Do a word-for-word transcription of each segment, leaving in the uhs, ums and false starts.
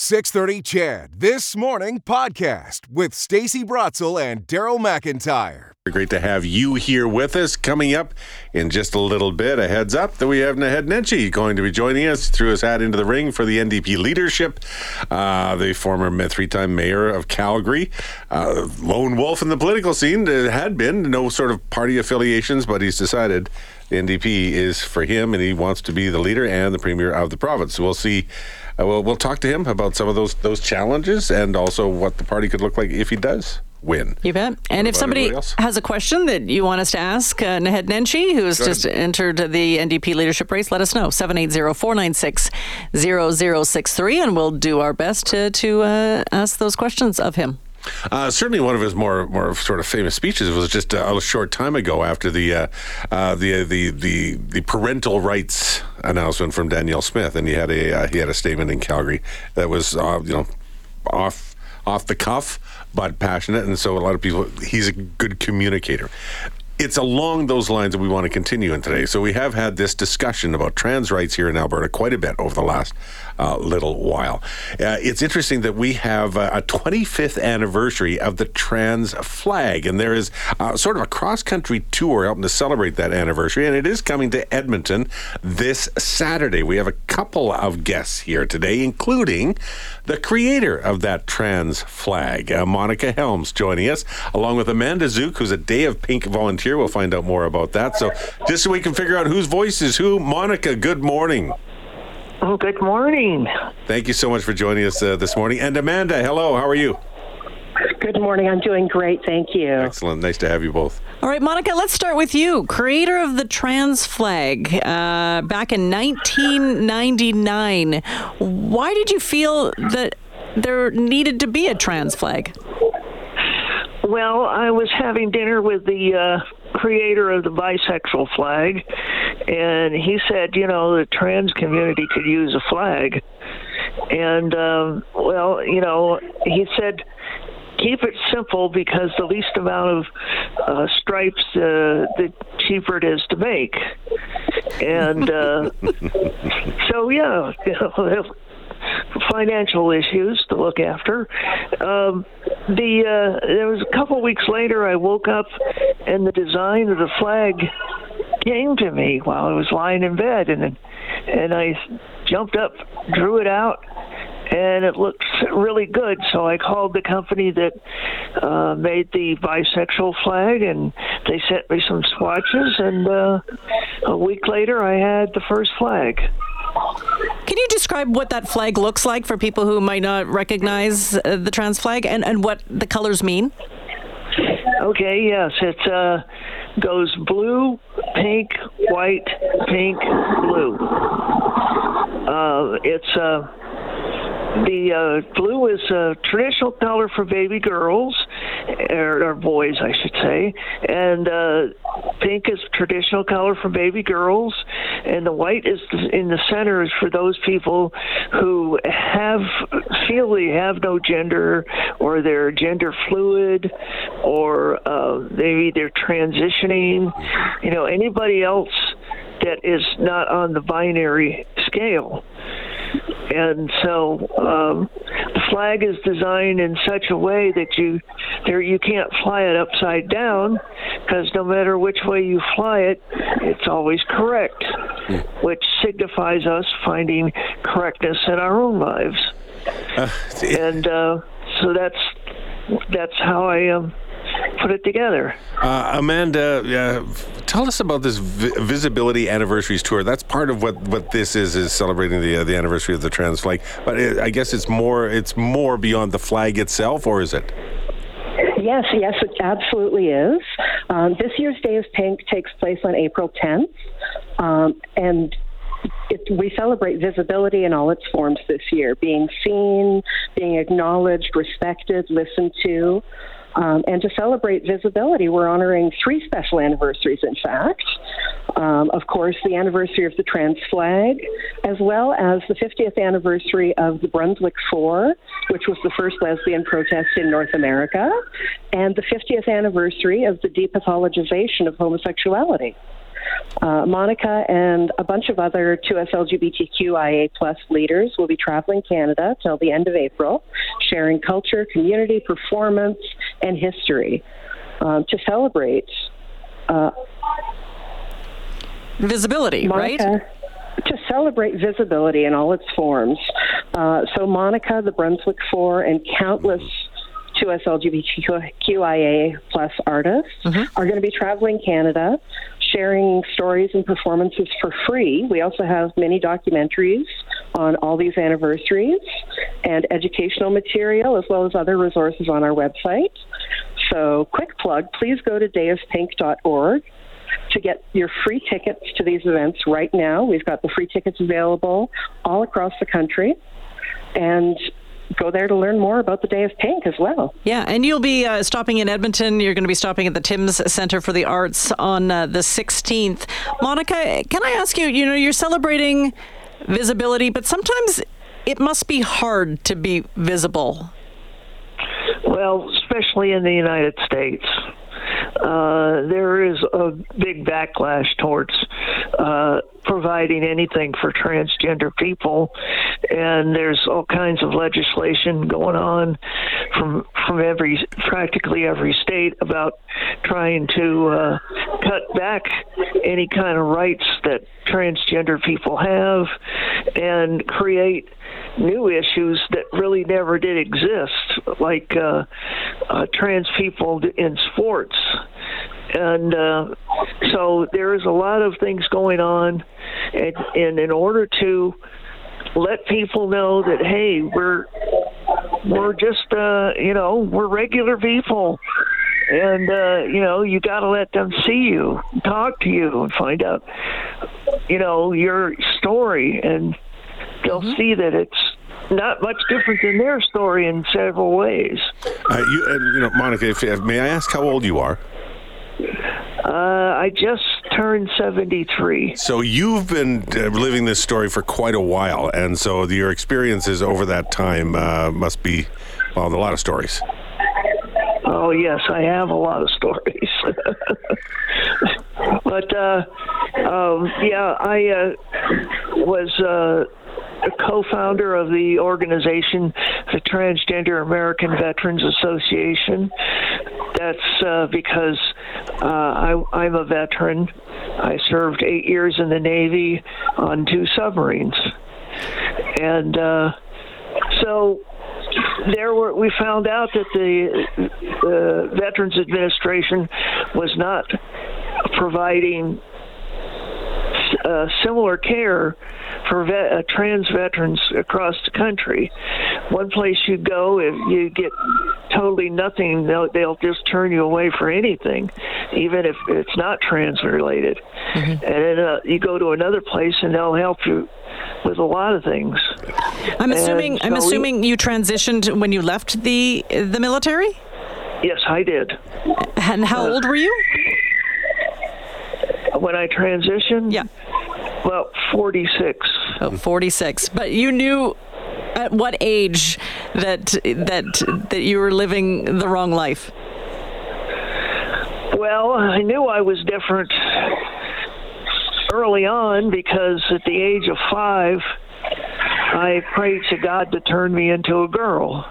six thirty C H E D This Morning podcast with Stacey Brotzel and Daryl McIntyre. Great to have you here with us. Coming up in just a little bit, a heads up that we have Naheed Nenshi going to be joining us. Threw his hat into the ring for the N D P leadership. Uh, the former three-time mayor of Calgary, uh, lone wolf in the political scene. There had been no sort of party affiliations, but he's decided the N D P is for him, and he wants to be the leader and the premier of the province. So we'll see. Uh, we'll, we'll talk to him about some of those those challenges and also what the party could look like if he does win. You bet. And if somebody has a question that you want us to ask uh, Naheed Nenshi, who's just entered the N D P leadership race, let us know. seven eight zero, four nine six, zero zero six three, and we'll do our best to, to uh, ask those questions of him. Uh, certainly, one of his more more sort of famous speeches was just a, a short time ago after the uh, uh, the, the the the parental rights announcement from Danielle Smith, and he had a uh, he had a statement in Calgary that was uh, you know off off the cuff but passionate, and so a lot of people. He's a good communicator. It's along those lines that we want to continue in today. So we have had this discussion about trans rights here in Alberta quite a bit over the last uh, little while. Uh, it's interesting that we have uh, a twenty-fifth anniversary of the trans flag, and there is uh, sort of a cross-country tour helping to celebrate that anniversary, and it is coming to Edmonton this Saturday. We have a couple of guests here today, including the creator of that trans flag, uh, Monica Helms, joining us, along with Amanda Zook, who's a Day of Pink volunteer. We'll find out more about that. So just so we can figure out whose voice is who, Monica, good morning. Oh, good morning. Thank you so much for joining us uh, this morning. And Amanda, hello, how are you? Good morning. I'm doing great. Thank you. Excellent. Nice to have you both. All right, Monica, let's start with you. Creator of the trans flag uh, back in nineteen ninety-nine. Why did you feel that there needed to be a trans flag? Well, I was having dinner with the uh, creator of the bisexual flag, and he said, you know, the trans community could use a flag. And, um, well, you know, he said, keep it simple because the least amount of uh, stripes, uh, the cheaper it is to make. And uh, so, yeah, you know, financial issues to look after. Um, the uh, there was a couple weeks later, I woke up and the design of the flag came to me while I was lying in bed, and and I jumped up, drew it out, and it looked really good. So I called the company that uh, made the bisexual flag, and they sent me some swatches, and uh, a week later I had the first flag. Can you describe what that flag looks like for people who might not recognize uh, the trans flag, and, and what the colors mean? Okay, yes. It uh, goes blue, pink, white, pink, blue. Uh, it's uh, the uh, blue is a traditional color for baby girls, or, or boys, I should say, and uh, pink is traditional color for baby girls, and the white is in the center is for those people who have feel they have no gender, or they're gender fluid, or uh, maybe they're transitioning. You know, anybody else that is not on the binary scale. And so um, the flag is designed in such a way that you there you can't fly it upside down, because no matter which way you fly it, it's always correct, mm. which signifies us finding correctness in our own lives. Uh, and uh, so that's that's how I um, put it together. Uh, Amanda, uh, tell us about this vi- Visibility Anniversaries Tour. That's part of what, what this is, is celebrating the uh, the anniversary of the trans flag. But it, I guess it's more it's more beyond the flag itself, or is it? Yes, yes, it absolutely is. Um, this year's Day of Pink takes place on April tenth, um, and It, we celebrate visibility in all its forms this year, being seen, being acknowledged, respected, listened to. Um, and to celebrate visibility, we're honoring three special anniversaries, in fact. Um, of course, the anniversary of the trans flag, as well as the fiftieth anniversary of the Brunswick Four, which was the first lesbian protest in North America, and the fiftieth anniversary of the depathologization of homosexuality. Uh, Monica and a bunch of other two S L G B T Q I A plus leaders will be traveling Canada till the end of April, sharing culture, community, performance, and history um, to celebrate uh, visibility, Monica, right? To celebrate visibility in all its forms. Uh, so Monica, the Brunswick Four, and countless two S L G B T Q I A plus artists mm-hmm. are going to be traveling Canada, sharing stories and performances for free. We also have many documentaries on all these anniversaries and educational material, as well as other resources on our website. So quick plug, please go to day of pink dot org to get your free tickets to these events right now. We've got the free tickets available all across the country. And go there to learn more about the Day of Pink as well. Yeah, and you'll be uh, stopping in Edmonton. You're going to be stopping at the Timms Centre for the Arts on uh, the sixteenth. Monica, can I ask you, you know, you're celebrating visibility, but sometimes it must be hard to be visible. Well, especially in the United States. Uh, there is a big backlash towards uh, providing anything for transgender people, and there's all kinds of legislation going on from from every practically every state about trying to uh, cut back any kind of rights that transgender people have and create new issues that really never did exist, like uh, uh, trans people in sports. And uh, so there is a lot of things going on, and, and in order to let people know that, hey, we're we're just, uh, you know, we're regular people, and, uh, you know, you got to let them see you, talk to you, and find out, you know, your story, and they'll mm-hmm. see that it's not much different than their story in several ways. Uh, you, and, you know, Monica, if, if, may I ask how old you are? Uh, I just turned seventy-three. So you've been uh, living this story for quite a while, and so your experiences over that time uh, must be, well, a lot of stories. Oh, yes, I have a lot of stories. But, uh, um, yeah, I uh, was uh, a co-founder of the organization, the Transgender American Veterans Association. That's uh, because uh, I, I'm a veteran. I served eight years in the Navy on two submarines. And uh, so there were, we found out that the, the Veterans Administration was not providing uh, similar care for vet, uh, trans veterans across the country. One place you go, if you get totally nothing, they'll, they'll just turn you away for anything, even if it's not trans related. Mm-hmm. And then uh, you go to another place and they'll help you with a lot of things. I'm assuming. So I'm assuming we, you transitioned when you left the the military. Yes, I did. And how uh, old were you? When I transitioned? Yeah. Well, forty-six. Oh, forty-six. But you knew at what age that that that you were living the wrong life? Well, I knew I was different early on because at the age of five, I prayed to God to turn me into a girl.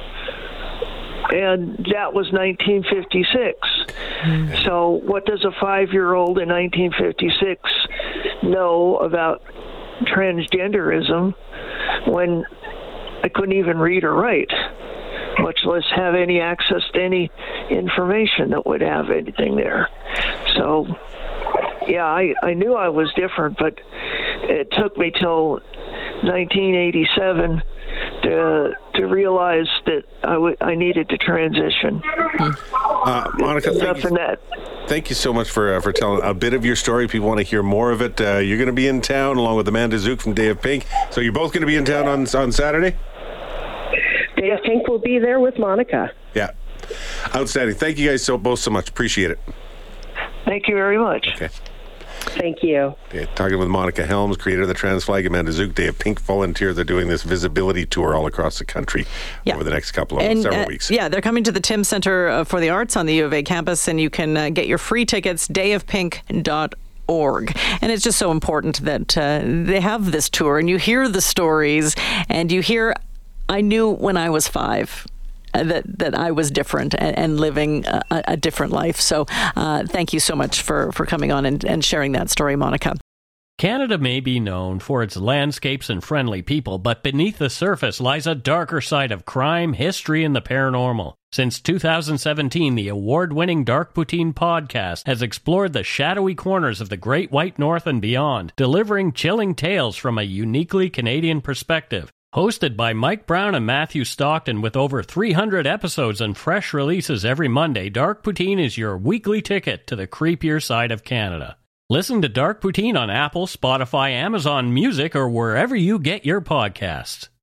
And that was nineteen fifty-six. Mm. So what does a five-year-old in nineteen fifty-six know about transgenderism when I couldn't even read or write, much less have any access to any information that would have anything there? So, yeah, I, I knew I was different, but it took me till nineteen eighty-seven to to realize that I, w- I needed to transition. Uh, Monica, thank you, that. thank you so much for uh, for telling a bit of your story. People want to hear more of it. Uh, you're going to be in town along with Amanda Zook from Day of Pink. So you're both going to be in town on on Saturday? Day of Pink will be there with Monica. Yeah. Outstanding. Thank you guys so both so much. Appreciate it. Thank you very much. Okay. Thank you. Okay, talking with Monica Helms, creator of the Trans Flag, Amanda Zook, Day of Pink volunteer. They're doing this visibility tour all across the country yeah. over the next couple of and, several uh, weeks. Yeah, they're coming to the Timms Centre for the Arts on the U of A campus, and you can uh, get your free tickets, day of pink dot org. org. And it's just so important that uh, they have this tour and you hear the stories and you hear, I knew when I was five that that I was different and, and living a, a different life. So uh, thank you so much for, for coming on and, and sharing that story, Monica. Canada may be known for its landscapes and friendly people, but beneath the surface lies a darker side of crime, history, and the paranormal. Since two thousand seventeen, the award-winning Dark Poutine podcast has explored the shadowy corners of the Great White North and beyond, delivering chilling tales from a uniquely Canadian perspective. Hosted by Mike Brown and Matthew Stockton with over three hundred episodes and fresh releases every Monday, Dark Poutine is your weekly ticket to the creepier side of Canada. Listen to Dark Poutine on Apple, Spotify, Amazon Music, or wherever you get your podcasts.